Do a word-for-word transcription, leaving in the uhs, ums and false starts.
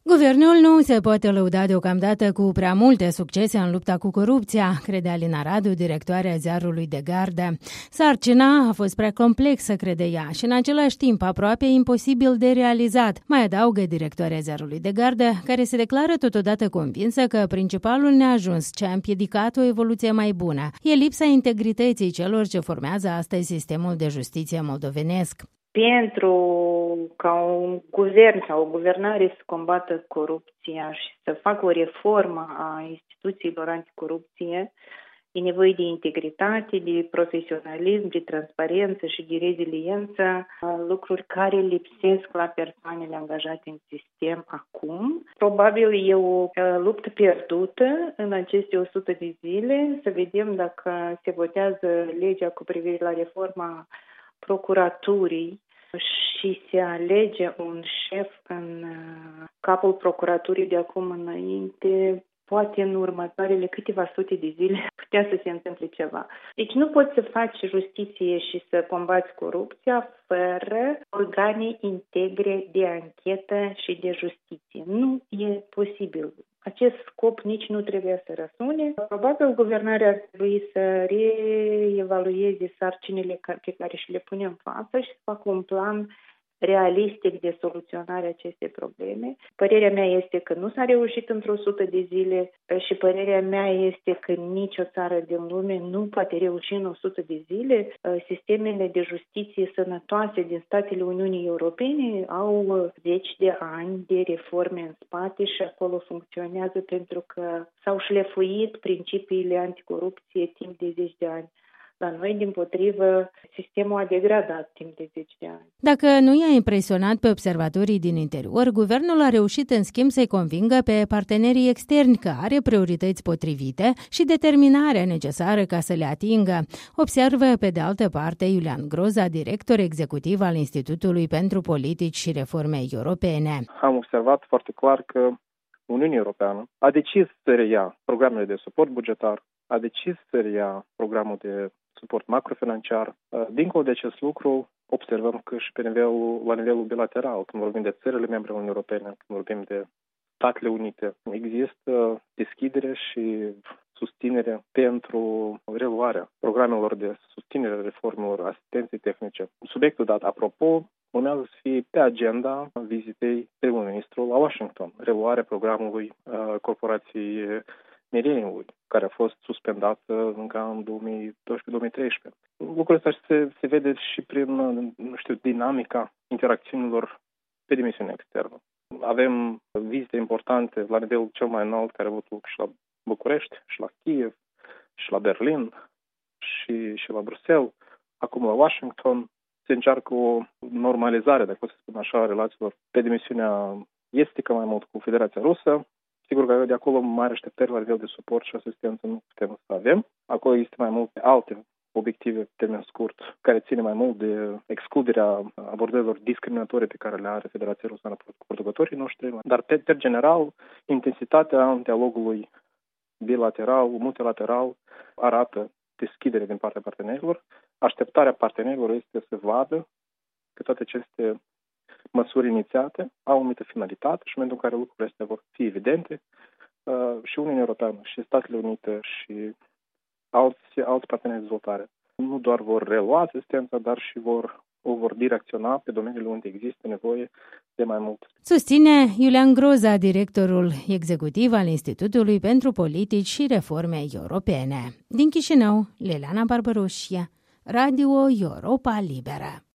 Guvernul nu se poate lăuda deocamdată cu prea multe succese în lupta cu corupția, crede Alina Radu, directoarea ziarului de gardă. Sarcina a fost prea complexă, crede ea, și în același timp aproape imposibil de realizat, mai adaugă directoarea ziarului de gardă, care se declară totodată convinsă că principalul neajuns ce a împiedicat o evoluție mai bună e lipsa integrității celor ce formează astăzi sistemul de justiție moldovenesc. Pentru ca un guvern sau o guvernare să combată corupția și să facă o reformă a instituțiilor anticorupție, e nevoie de integritate, de profesionalism, de transparență și de reziliență, lucruri care lipsesc la persoanele angajate în sistem acum. Probabil e o luptă pierdută în aceste o sută de zile, să vedem dacă se votează legea cu privire la reforma procuraturii și se alege un șef în capul procuraturii de acum înainte, poate în următoarele câteva sute de zile putea să se întâmple ceva. Deci nu poți să faci justiție și să combați corupția fără organe integre de anchetă și de justiție. Nu e posibil. Acest scop nici nu trebuie să răsune. Probabil guvernarea ar trebui să reevalueze sarcinile pe care și le pune în față și să facă un plan realistic de soluționare a acestei probleme. Părerea mea este că nu s-a reușit într-o sută de zile și părerea mea este că nicio țară din lume nu poate reuși în o sută de zile. Sistemele de justiție sănătoase din statele Uniunii Europene au zeci de ani de reforme în spate și acolo funcționează pentru că s-au șlefuit principiile anticorupție timp de zeci de ani. La noi, dimpotrivă, sistemul a degradat timp de zeci de ani. Dacă nu i-a impresionat pe observatorii din interior, guvernul a reușit în schimb să-i convingă pe partenerii externi că are priorități potrivite și determinarea necesară ca să le atingă. Observă, pe de altă parte, Iulian Groza, director executiv al Institutului pentru Politici și Reforme Europene. Am observat foarte clar că Uniunea Europeană a decis să reia programele de suport bugetar, a decis să reia programul de suport macrofinanciar. Dincolo de acest lucru, observăm că și pe nivelul, la nivelul bilateral, când vorbim de țările membre Uniunii Europene, când vorbim de Statele Unite, există deschidere și susținere pentru reluarea programelor de susținere a reformelor asistenței tehnice. Subiectul dat, apropo, urmează să fie pe agenda vizitei primului ministru la Washington, reluarea programului uh, corporației Millennium, care a fost suspendat încă în două mii doisprezece două mii treisprezece. Lucrul ăsta se, se vede și prin, nu știu, dinamica interacțiunilor pe dimensiunea externă. Avem vizite importante la nivelul cel mai înalt care au avut loc și la București, și la Kiev, și la Berlin, și, și la Bruxelles. Acum la Washington se încearcă o normalizare, dacă pot să spun așa, a relațiilor pe dimensiunea estică mai mult cu Federația Rusă. Sigur că de acolo mari așteptări la nivel de suport și asistență nu putem să avem. Acolo există mai multe alte obiective pe termen scurt, care ține mai mult de excluderea abordărilor discriminatorii pe care le are Federația Rusă cu producătorii noștri. Dar, pe, pe general, intensitatea dialogului bilateral, multilateral, arată deschidere din partea partenerilor. Așteptarea partenerilor este să vadă că toate aceste măsuri inițiate au o anumită finalitate și în momentul în care lucrurile astea vor fi evidente, uh, și Uniunea Europeană, și Statele Unite, și alți, alți parteneri de dezvoltare nu doar vor relua asistența, dar și vor, o vor direcționa pe domeniile unde există nevoie de mai mult. Susține Iulian Groza, directorul executiv al Institutului pentru Politici și Reforme Europene. Din Chișinău, Leleana Barbaroșia, Radio Europa Liberă.